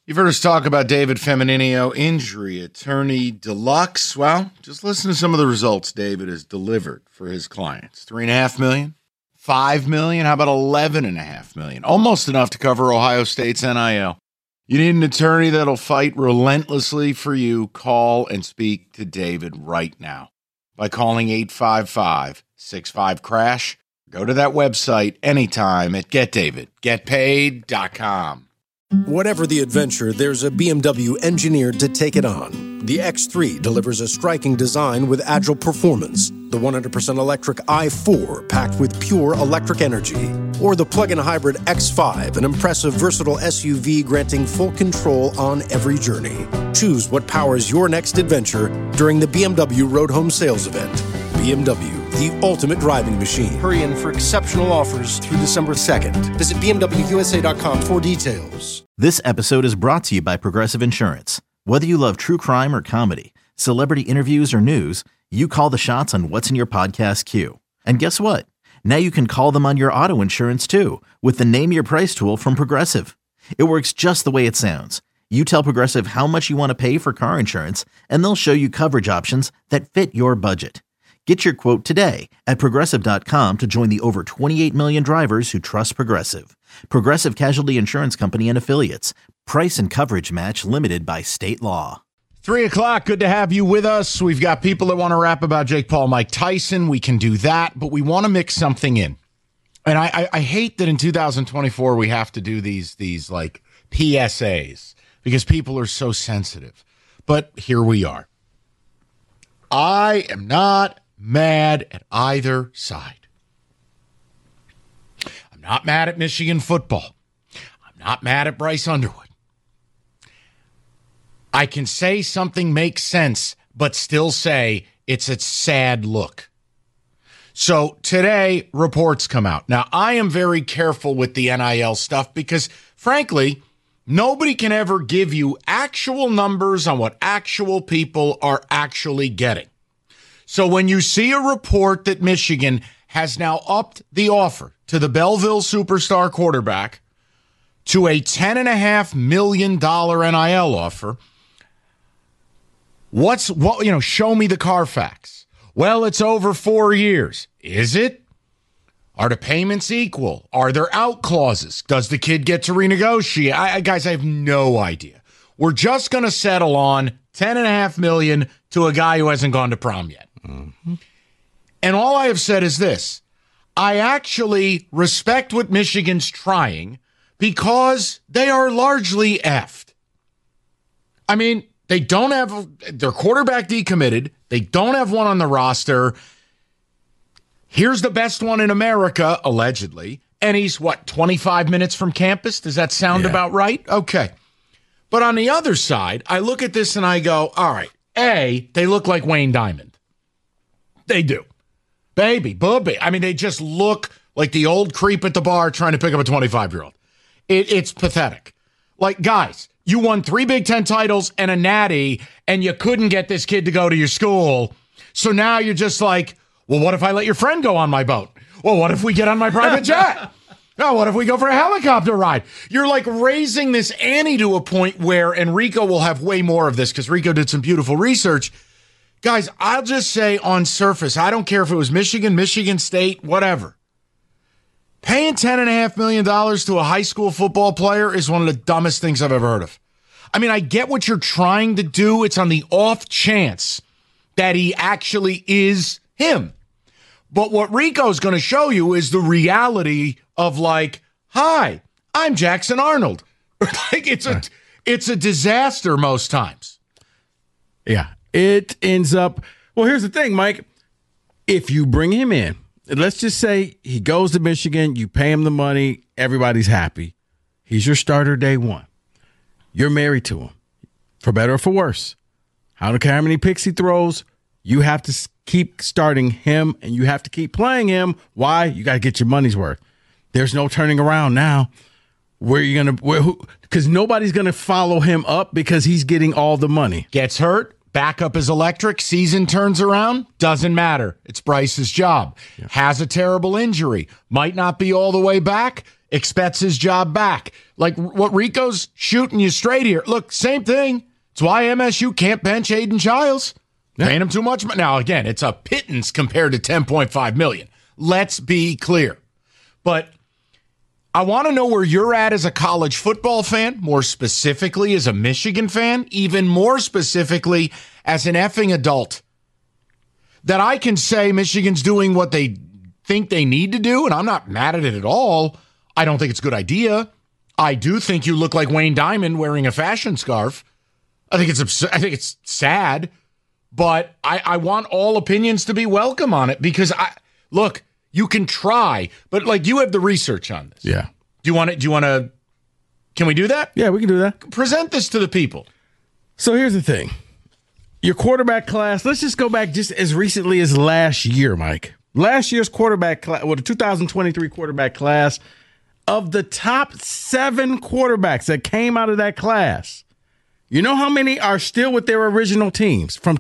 You've heard us talk about David Femininio, injury attorney deluxe. Well, just listen to some of the results David has delivered for his clients. $3.5 million, $5 million, how about $11.5 million? Almost enough to cover Ohio State's NIL. You need an attorney that'll fight relentlessly for you. Call and speak to David right now by calling 855-65-CRASH. Go to that website anytime at getdavidgetpaid.com. Whatever the adventure, there's a BMW engineered to take it on. The X3 delivers a striking design with agile performance. The 100% electric i4 packed with pure electric energy. Or the plug-in hybrid X5, an impressive, versatile SUV granting full control on every journey. Choose what powers your next adventure during the BMW Road Home Sales Event. BMW, the ultimate driving machine. Hurry in for exceptional offers through December 2nd. Visit BMWUSA.com for details. This episode is brought to you by Progressive Insurance. Whether you love true crime or comedy, celebrity interviews or news, you call the shots on what's in your podcast queue. And guess what? Now you can call them on your auto insurance too with the Name Your Price tool from Progressive. It works just the way it sounds. You tell Progressive how much you want to pay for car insurance, and they'll show you coverage options that fit your budget. Get your quote today at Progressive.com to join the over 28 million drivers who trust Progressive. Progressive Casualty Insurance Company and Affiliates. Price and coverage match limited by state law. 3 o'clock, good to have you with us. We've got people that want to rap about Jake Paul, Mike Tyson. We can do that, but we want to mix something in. And I hate that in 2024 we have to do these like PSAs because people are so sensitive. But here we are. I am not mad at either side. I'm not mad at Michigan football. I'm not mad at Bryce Underwood. I can say something makes sense, but still say it's a sad look. So today, reports come out. Now, I am very careful with the NIL stuff because, frankly, nobody can ever give you actual numbers on what actual people are actually getting. So when you see a report that Michigan has now upped the offer to the Belleville superstar quarterback to a $10.5 million NIL offer, show me the Carfax. Well, it's over 4 years. Is it? Are the payments equal? Are there out clauses? Does the kid get to renegotiate? Guys, I have no idea. We're just going to settle on $10.5 million to a guy who hasn't gone to prom yet. Mm-hmm. And all I have said is this. I actually respect what Michigan's trying because they are largely effed. I mean, they don't have their quarterback decommitted. They don't have one on the roster. Here's the best one in America, allegedly. And he's, 25 minutes from campus? Does that sound about right? Okay. But on the other side, I look at this and I go, all right, A, they look like Wayne Diamond. They do. Baby, booby. I mean, they just look like the old creep at the bar trying to pick up a 25-year-old. It's pathetic. Like, guys, you won 3 Big Ten titles and a natty, and you couldn't get this kid to go to your school. So now you're just like, well, what if I let your friend go on my boat? Well, what if we get on my private jet? Oh, what if we go for a helicopter ride? You're like raising this ante to a point where, and Rico will have way more of this because Rico did some beautiful research. Guys, I'll just say on surface, I don't care if it was Michigan, Michigan State, whatever. Paying $10.5 million to a high school football player is one of the dumbest things I've ever heard of. I mean, I get what you're trying to do. It's on the off chance that he actually is him. But what Rico's going to show you is the reality of like, hi, I'm Jackson Arnold. Like it's a disaster most times. Yeah. It ends up, well, here's the thing, Mike. If you bring him in, let's just say he goes to Michigan, you pay him the money, everybody's happy. He's your starter day one. You're married to him, for better or for worse. I don't care how many picks he throws. You have to keep starting him, and you have to keep playing him. Why? You got to get your money's worth. There's no turning around now. Because nobody's going to follow him up because he's getting all the money. Gets hurt. Backup is electric. Season turns around. Doesn't matter. It's Bryce's job. Yeah. Has a terrible injury. Might not be all the way back. expects his job back. Like what Rico's shooting you straight here. Look, same thing. It's why MSU can't bench Hayden Childs. Paying him too much. Now, again, it's a pittance compared to $10.5 million. Let's be clear. But I want to know where you're at as a college football fan, more specifically as a Michigan fan, even more specifically as an effing adult. That I can say Michigan's doing what they think they need to do, and I'm not mad at it at all. I don't think it's a good idea. I do think you look like Wayne Diamond wearing a fashion scarf. I think it's sad, but I want all opinions to be welcome on it because look, you can try, but like you have the research on this. Yeah. Do you want to? Can we do that? Yeah, we can do that. Present this to the people. So here's the thing. Your quarterback class, let's just go back just as recently as last year, Mike. Last year's quarterback class, the 2023 quarterback class, of the top 7 quarterbacks that came out of that class, you know how many are still with their original teams from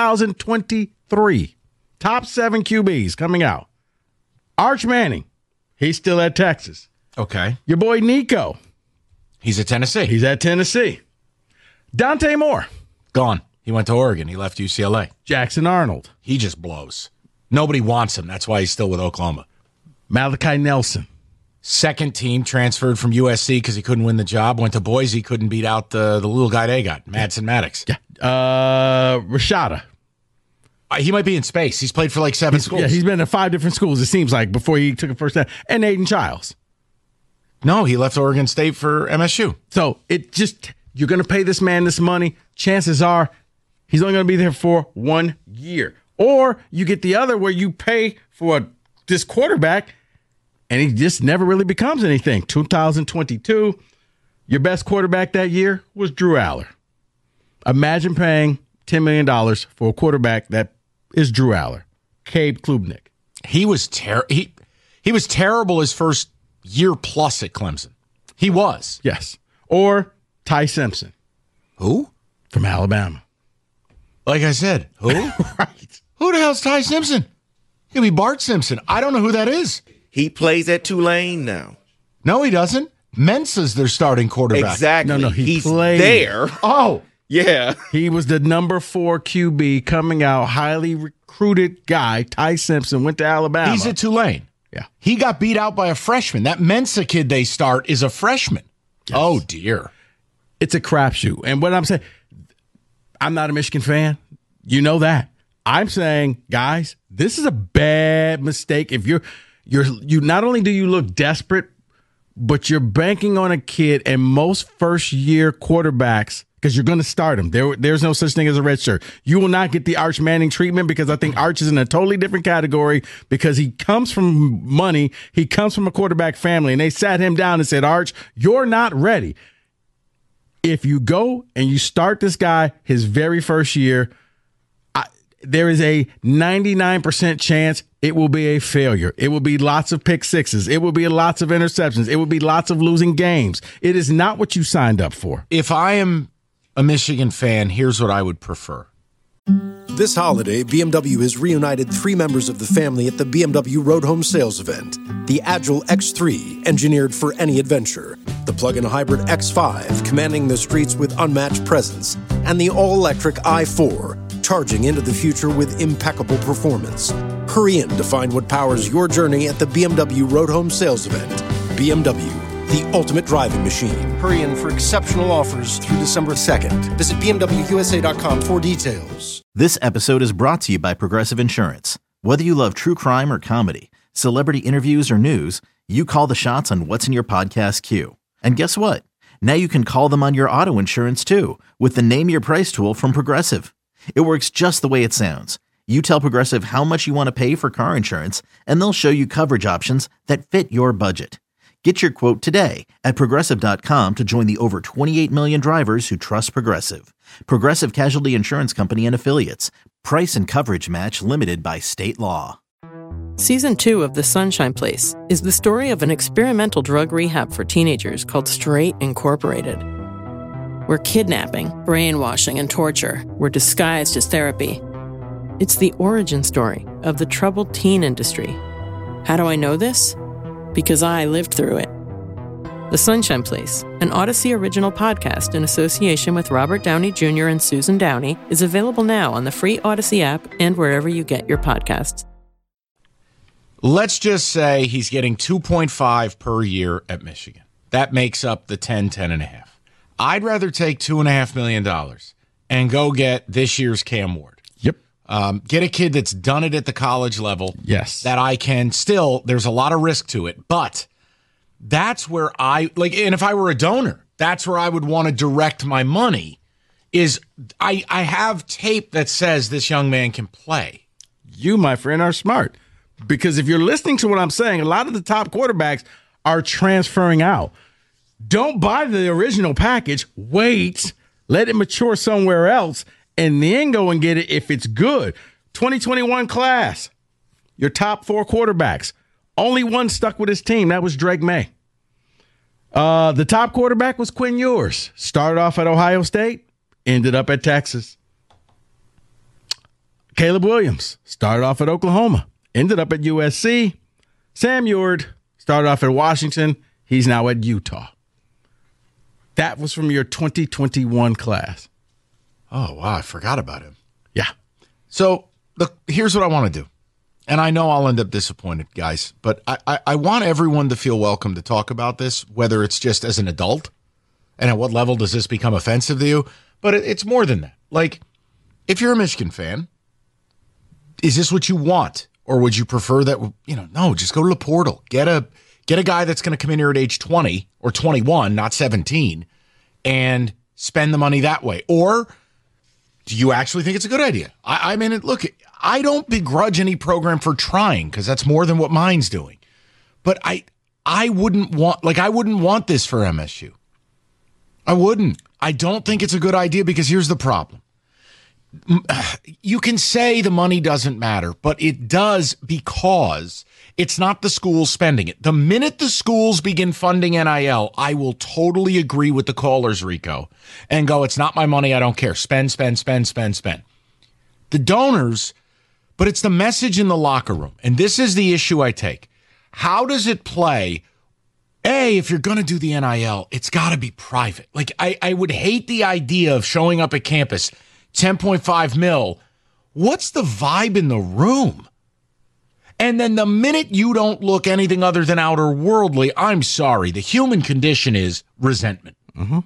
2023? Top 7 QBs coming out. Arch Manning, he's still at Texas. Okay. Your boy Nico. He's at Tennessee. He's at Tennessee. Dante Moore. Gone. He went to Oregon. He left UCLA. Jackson Arnold. He just blows. Nobody wants him. That's why he's still with Oklahoma. Malachi Nelson. Second team transferred from USC because he couldn't win the job. Went to Boise. Couldn't beat out the little guy they got, Madsen Maddox. Yeah. Rashada. He might be in space. He's played for like 7 schools. Yeah, he's been at 5 different schools, it seems like, before he took a first step. And Aiden Childs. No, he left Oregon State for MSU. So you're going to pay this man this money. Chances are he's only going to be there for 1 year. Or you get the other where you pay for this quarterback and he just never really becomes anything. 2022, your best quarterback that year was Drew Aller. Imagine paying $10 million for a quarterback that is Drew Aller. Cade Klubnik. He was he was terrible his first year plus at Clemson. He was. Yes. Or Ty Simpson. Who? From Alabama. Like I said, who? Right. Who the hell's Ty Simpson? It could be Bart Simpson. I don't know who that is. He plays at Tulane now. No, he doesn't. Mensa's their starting quarterback. Exactly. No, he's played there. Oh. Yeah. He was the number 4 QB coming out, highly recruited guy. Ty Simpson went to Alabama. He's at Tulane. Yeah. He got beat out by a freshman. That Mensa kid they start is a freshman. Yes. Oh, dear. It's a crapshoot. And what I'm saying, I'm not a Michigan fan. You know that. I'm saying, guys, this is a bad mistake. If you not only do you look desperate, but you're banking on a kid, and most first-year quarterbacks, because you're going to start him. There's no such thing as a red shirt. You will not get the Arch Manning treatment because I think Arch is in a totally different category because he comes from money. He comes from a quarterback family, and they sat him down and said, Arch, you're not ready. If you go and you start this guy his very first year, there is a 99% chance it will be a failure. It will be lots of pick sixes. It will be lots of interceptions. It will be lots of losing games. It is not what you signed up for. If I am a Michigan fan, here's what I would prefer. This holiday, BMW has reunited 3 members of the family at the BMW Road Home Sales Event. The Agile X3, engineered for any adventure. The plug-in hybrid X5, commanding the streets with unmatched presence. And the all-electric i4, charging into the future with impeccable performance. Hurry in to find what powers your journey at the BMW Road Home Sales Event. BMW, the ultimate driving machine. Hurry in for exceptional offers through December 2nd. Visit BMWUSA.com for details. This episode is brought to you by Progressive Insurance. Whether you love true crime or comedy, celebrity interviews or news, you call the shots on what's in your podcast queue. And guess what? Now you can call them on your auto insurance too with the Name Your Price tool from Progressive. It works just the way it sounds. You tell Progressive how much you want to pay for car insurance, and they'll show you coverage options that fit your budget. Get your quote today at Progressive.com to join the over 28 million drivers who trust Progressive. Progressive Casualty Insurance Company and Affiliates. Price and coverage match limited by state law. Season 2 of The Sunshine Place is the story of an experimental drug rehab for teenagers called Straight Incorporated, where kidnapping, brainwashing, and torture were disguised as therapy. It's the origin story of the troubled teen industry. How do I know this? Because I lived through it. The Sunshine Place, an Odyssey original podcast in association with Robert Downey Jr. and Susan Downey, is available now on the free Odyssey app and wherever you get your podcasts. Let's just say he's getting 2.5 per year at Michigan. That makes up the 10.5. I'd rather take $2.5 million and go get this year's Cam Ward. Yep. Get a kid that's done it at the college level. Yes. That I can still, there's a lot of risk to it, but that's where and if I were a donor, that's where I would want to direct my money is I have tape that says this young man can play. You, my friend, are smart. Because if you're listening to what I'm saying, a lot of the top quarterbacks are transferring out. Don't buy the original package. Wait. Let it mature somewhere else, and then go and get it if it's good. 2021 class, your top 4 quarterbacks. Only one stuck with his team. That was Drake May. The top quarterback was Quinn Ewers. Started off at Ohio State, ended up at Texas. Caleb Williams started off at Oklahoma, ended up at USC. Sam Eward started off at Washington. He's now at Utah. That was from your 2021 class. Oh, wow. I forgot about him. Yeah. So here's what I want to do. And I know I'll end up disappointed, guys, but I want everyone to feel welcome to talk about this, whether it's just as an adult and at what level does this become offensive to you. But it's more than that. Like, if you're a Michigan fan, is this what you want? Or would you prefer that, no, just go to the portal. Get a guy that's going to come in here at age 20 or 21, not 17, and spend the money that way. Or do you actually think it's a good idea? I mean, look, I don't begrudge any program for trying because that's more than what mine's doing. But I wouldn't want this for MSU. I wouldn't. I don't think it's a good idea because here's the problem. You can say the money doesn't matter, but it does because it's not the schools spending it. The minute the schools begin funding NIL, I will totally agree with the callers, Rico, and go, it's not my money. I don't care. Spend. The donors, but it's the message in the locker room. And this is the issue I take. How does it play? If you're going to do the NIL, it's got to be private. Like, I would hate the idea of showing up at campus, 10.5 mil. What's the vibe in the room? And then the minute you don't look anything other than outer worldly, I'm sorry, the human condition is resentment. Mm-hmm.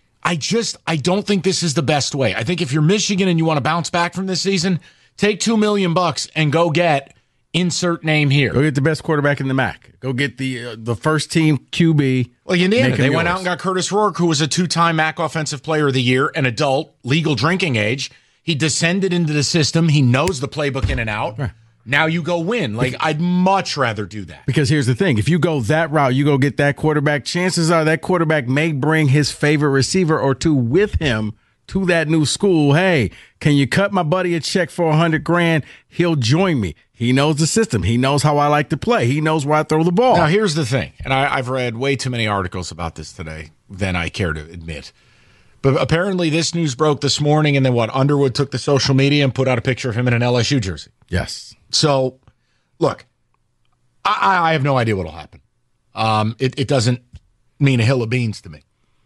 I don't think this is the best way. I think if you're Michigan and you want to bounce back from this season, take $2 million and go get insert name here. Go get the best quarterback in the MAC. Go get the first team QB. Like Indiana, they went out and got Curtis Rourke, who was a 2-time MAC Offensive Player of the Year, an adult, legal drinking age. He descended into the system. He knows the playbook in and out. Right. Now you go win. Like, I'd much rather do that. Because here's the thing. If you go that route, you go get that quarterback, chances are that quarterback may bring his favorite receiver or two with him to that new school. Hey, can you cut my buddy a check for $100,000? He'll join me. He knows the system. He knows how I like to play. He knows where I throw the ball. Now, here's the thing, and I've read way too many articles about this today than I care to admit. But apparently this news broke this morning, and then Underwood took to social media and put out a picture of him in an LSU jersey. Yes. So, look, I have no idea what will happen. It doesn't mean a hill of beans to me.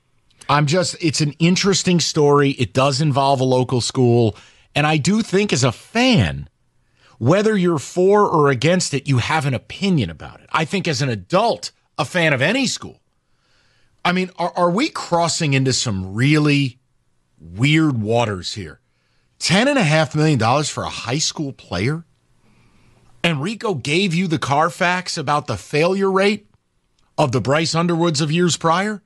It's an interesting story. It does involve a local school. And I do think as a fan, whether you're for or against it, you have an opinion about it. I think as an adult, a fan of any school. I mean, are we crossing into some really weird waters here? $10.5 million for a high school player? And Rico gave you the Carfax about the failure rate of the Bryce Underwoods of years prior?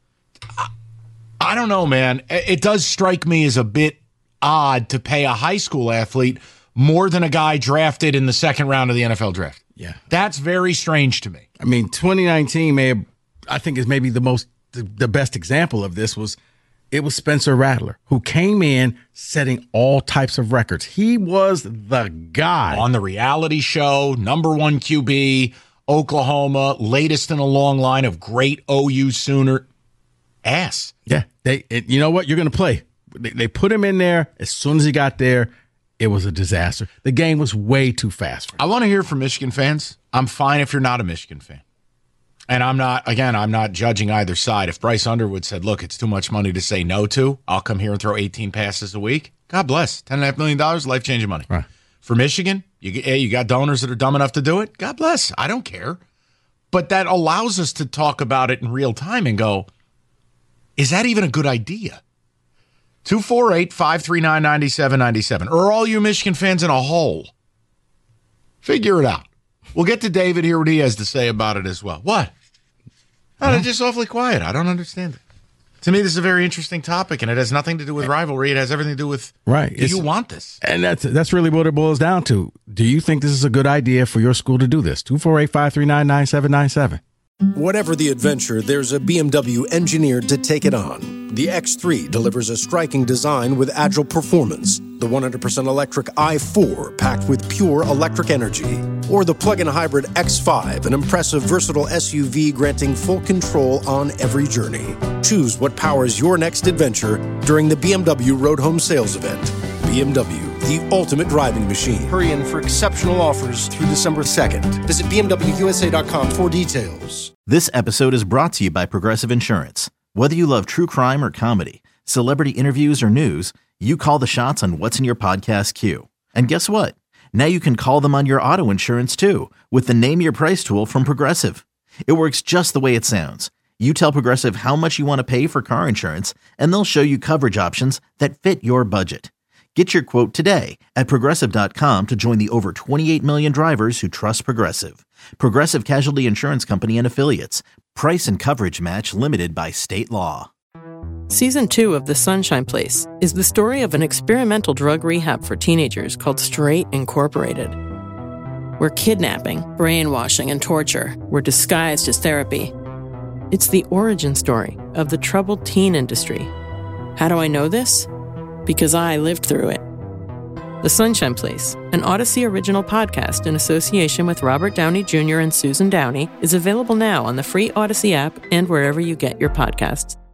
I don't know, man. It does strike me as a bit odd to pay a high school athlete more than a guy drafted in the second round of the NFL draft. Yeah. That's very strange to me. I mean, 2019 is maybe the best example of this was Spencer Rattler, who came in setting all types of records. He was the guy. On the reality show, #1 QB, Oklahoma, latest in a long line of great OU Sooner. Ass. Yeah. You know what? You're going to play. They put him in there. As soon as he got there, it was a disaster. The game was way too fast for him. I want to hear from Michigan fans. I'm fine if you're not a Michigan fan. And I'm not judging either side. If Bryce Underwood said, look, it's too much money to say no to, I'll come here and throw 18 passes a week. God bless. $10.5 million, life-changing money. Right. For Michigan, you got donors that are dumb enough to do it. God bless. I don't care. But that allows us to talk about it in real time and go, is that even a good idea? 248-539-9797. Or all you Michigan fans in a hole. Figure it out. We'll get to David, hear what he has to say about it as well. What? Oh, they're just awfully quiet. I don't understand it. To me, this is a very interesting topic, and it has nothing to do with rivalry. It has everything to do with, right. Do you want this? And that's really what it boils down to. Do you think this is a good idea for your school to do this? 248-539-9797. Whatever the adventure, there's a BMW engineered to take it on. The X3 delivers a striking design with agile performance. The 100% electric i4 packed with pure electric energy. Or the plug-in hybrid X5, an impressive, versatile SUV granting full control on every journey. Choose what powers your next adventure during the BMW Road Home Sales Event. BMW, the ultimate driving machine. Hurry in for exceptional offers through December 2nd. Visit BMWUSA.com for details. This episode is brought to you by Progressive Insurance. Whether you love true crime or comedy, celebrity interviews or news, you call the shots on what's in your podcast queue. And guess what? Now you can call them on your auto insurance too with the Name Your Price tool from Progressive. It works just the way it sounds. You tell Progressive how much you want to pay for car insurance, and they'll show you coverage options that fit your budget. Get your quote today at Progressive.com to join the over 28 million drivers who trust Progressive. Progressive Casualty Insurance Company and Affiliates. Price and coverage match limited by state law. Season 2 of The Sunshine Place is the story of an experimental drug rehab for teenagers called Straight Incorporated, where kidnapping, brainwashing, and torture were disguised as therapy. It's the origin story of the troubled teen industry. How do I know this? Because I lived through it. The Sunshine Place, an Odyssey original podcast in association with Robert Downey Jr. and Susan Downey, is available now on the free Odyssey app and wherever you get your podcasts.